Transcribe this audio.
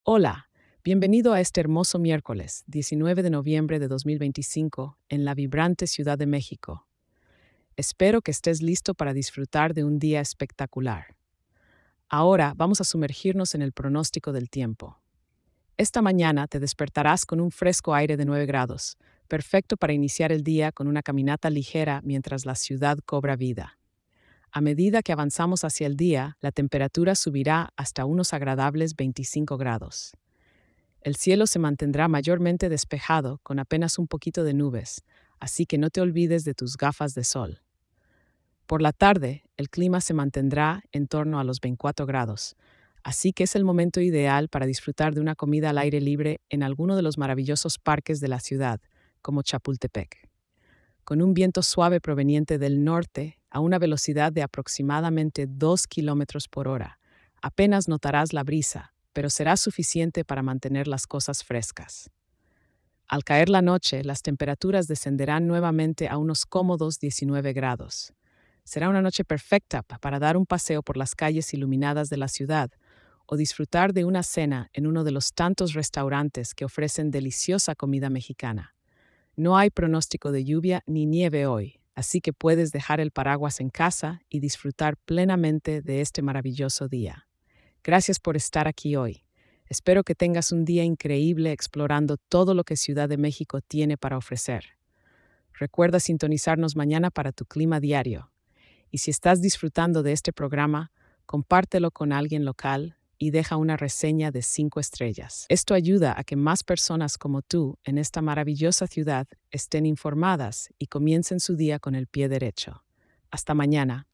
Hola, bienvenido a este hermoso miércoles, 19 de noviembre de 2025, en la vibrante Ciudad de México. Espero que estés listo para disfrutar de un día espectacular. Ahora vamos a sumergirnos en el pronóstico del tiempo. Esta mañana te despertarás con un fresco aire de 9 grados, perfecto para iniciar el día con una caminata ligera mientras la ciudad cobra vida. A medida que avanzamos hacia el día, la temperatura subirá hasta unos agradables 25 grados. El cielo se mantendrá mayormente despejado con apenas un poquito de nubes, así que no te olvides de tus gafas de sol. Por la tarde, el clima se mantendrá en torno a los 24 grados, así que es el momento ideal para disfrutar de una comida al aire libre en alguno de los maravillosos parques de la ciudad, como Chapultepec. Con un viento suave proveniente del norte a una velocidad de aproximadamente 2 kilómetros por hora, apenas notarás la brisa, pero será suficiente para mantener las cosas frescas. Al caer la noche, las temperaturas descenderán nuevamente a unos cómodos 19 grados. Será una noche perfecta para dar un paseo por las calles iluminadas de la ciudad o disfrutar de una cena en uno de los tantos restaurantes que ofrecen deliciosa comida mexicana. No hay pronóstico de lluvia ni nieve hoy, así que puedes dejar el paraguas en casa y disfrutar plenamente de este maravilloso día. Gracias por estar aquí hoy. Espero que tengas un día increíble explorando todo lo que Ciudad de México tiene para ofrecer. Recuerda sintonizarnos mañana para tu clima diario. Y si estás disfrutando de este programa, compártelo con alguien local y deja una reseña de 5 estrellas. Esto ayuda a que más personas como tú en esta maravillosa ciudad estén informadas y comiencen su día con el pie derecho. Hasta mañana.